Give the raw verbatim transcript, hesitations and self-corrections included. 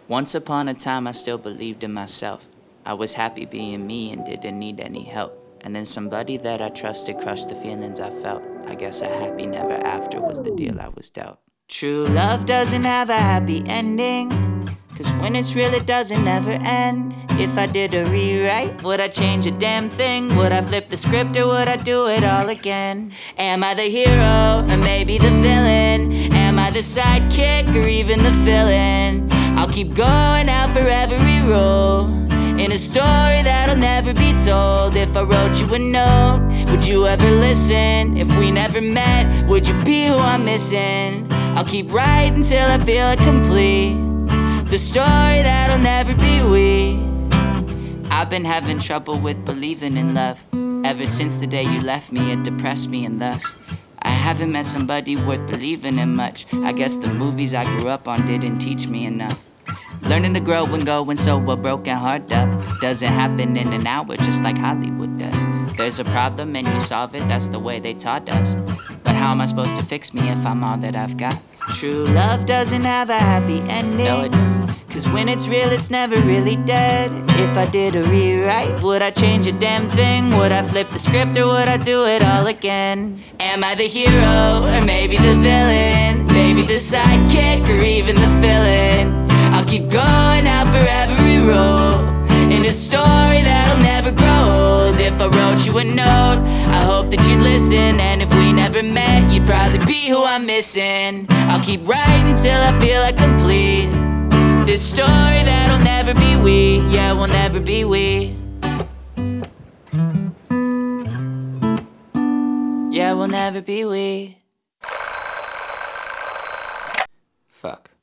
Once upon a time I still believed in myself. I was happy being me and didn't need any help. And then somebody that I trusted crushed the feelings I felt. I guess a happy never after was the deal I was dealt. True love doesn't have a happy ending, cause when it's real it doesn't never end. If I did a rewrite, would I change a damn thing? Would I flip the script or would I do it all again? Am I the hero or maybe the villain? Am I the sidekick or even the villain? I'll keep going out for every role in a story that'll never be told. If I wrote you a note, would you ever listen? If we never met, would you be who I'm missing? I'll keep writing till I feel it complete, the story that'll never be we. I've been having trouble with believing in love. Ever since the day you left me, it depressed me, and thus I haven't met somebody worth believing in much. I guess the movies I grew up on didn't teach me enough. Learning to grow and go and sew a broken heart up doesn't happen in an hour just like Hollywood does. There's a problem and you solve it, that's the way they taught us. But how am I supposed to fix me if I'm all that I've got? True love doesn't have a happy ending. No, it doesn't. Cause when it's real, it's never really dead. If I did a rewrite, would I change a damn thing? Would I flip the script or would I do it all again? Am I the hero or maybe the villain? Maybe the sidekick or even the villain? I'll keep going out for every role in a story that'll never grow old. If I wrote you a note, I hope that you'd listen. And if we never met, you'd probably be who I'm missing. I'll keep writing till I feel like complete, this story that'll never be we. Yeah, we'll never be we. Yeah, we'll never be we. Fuck.